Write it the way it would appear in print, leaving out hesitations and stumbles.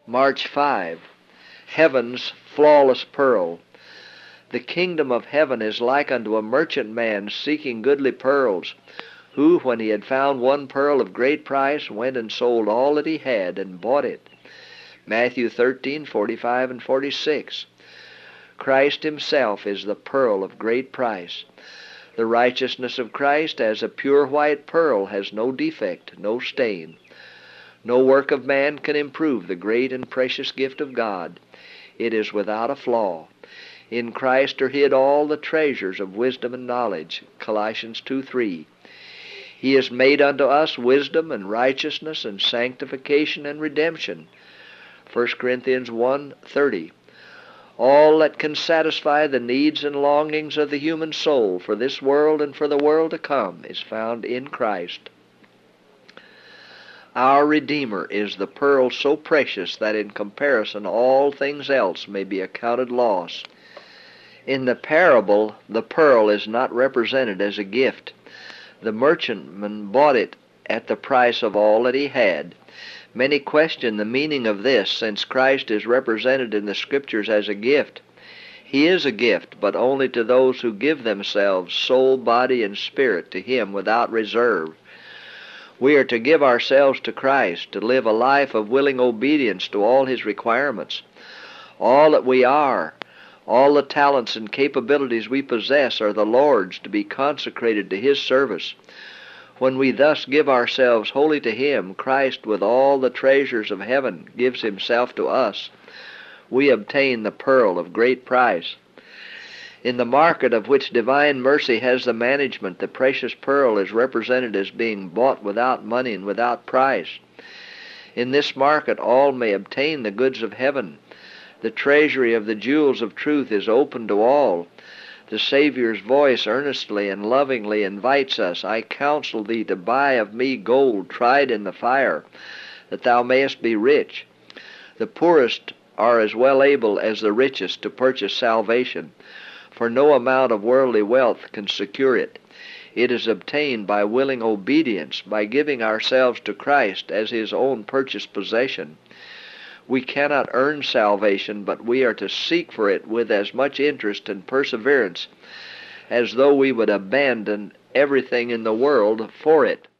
March 5. Heaven's flawless pearl. The kingdom of heaven is like unto a merchant man seeking goodly pearls, who, when he had found one pearl of great price, went and sold all that he had and bought it. Matthew 13:45 and 46. Christ himself is the pearl of great price. The righteousness of Christ as a pure white pearl has no defect, no stain. No work of man can improve the great and precious gift of God. It is without a flaw. In Christ are hid all the treasures of wisdom and knowledge. Colossians 2:3. He has made unto us wisdom and righteousness and sanctification and redemption. 1 Corinthians 1:30. All that can satisfy the needs and longings of the human soul for this world and for the world to come is found in Christ. Our Redeemer is the pearl so precious that in comparison all things else may be accounted loss. In the parable, the pearl is not represented as a gift. The merchantman bought it at the price of all that he had. Many question the meaning of this, since Christ is represented in the Scriptures as a gift. He is a gift, but only to those who give themselves, soul, body, and spirit, to Him without reserve. We are to give ourselves to Christ, to live a life of willing obedience to all His requirements. All that we are, all the talents and capabilities we possess are the Lord's, to be consecrated to His service. When we thus give ourselves wholly to Him, Christ, with all the treasures of heaven, gives Himself to us. We obtain the pearl of great price. In the market of which divine mercy has the management, the precious pearl is represented as being bought without money and without price. In this market all may obtain the goods of heaven. The treasury of the jewels of truth is open to all. The Savior's voice earnestly and lovingly invites us, I counsel thee to buy of me gold tried in the fire, that thou mayest be rich. The poorest are as well able as the richest to purchase salvation, for no amount of worldly wealth can secure it. It is obtained by willing obedience, by giving ourselves to Christ as His own purchased possession. We cannot earn salvation, but we are to seek for it with as much interest and perseverance as though we would abandon everything in the world for it.